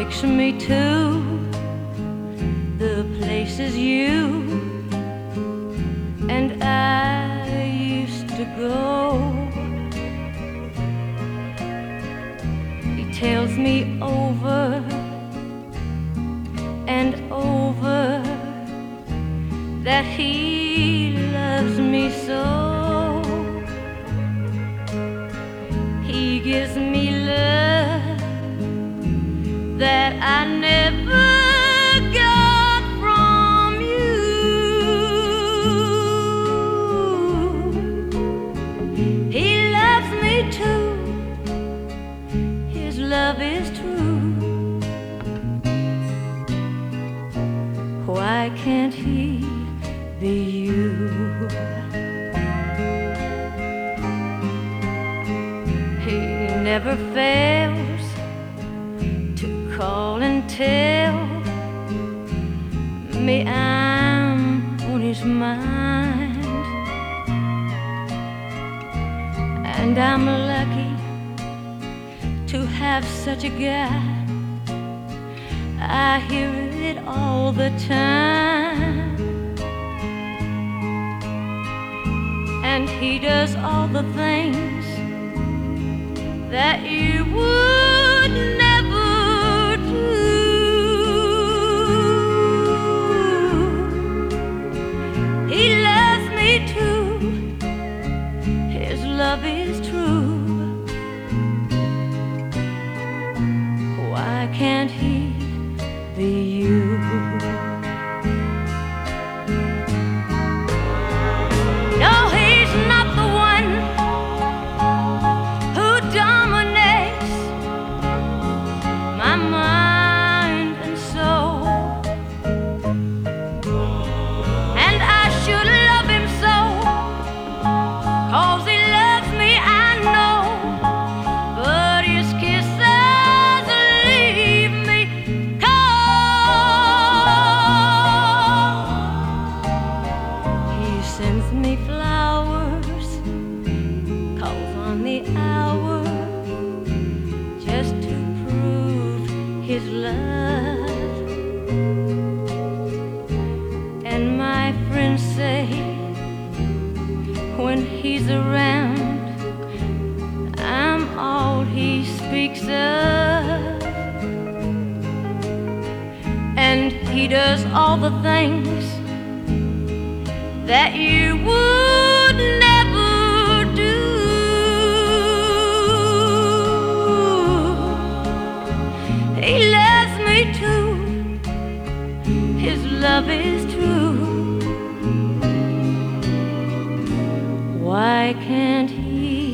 takes me to the places you and I used to go. He tells me over and over that he loves me so. He gives me love that I never got from you. He loves me too. His love is true. Why can't he be you? He never fails to call and tell me I'm on his mind, and I'm lucky to have such a guy. I hear it all the time, and he does all the things that you would never do. He loves me too. His love is true. Why can't he be you? No, he's not the one who dominates my mind and soul, and I should love him so, 'cause he loves me, I know, but his kisses leave me cold. He sends me flowers, calls on the hour, just to prove his love. And my friends say when he's around, I'm all he speaks of. And he does all the things that you would never do. He loves me too. His love is true. Why can't he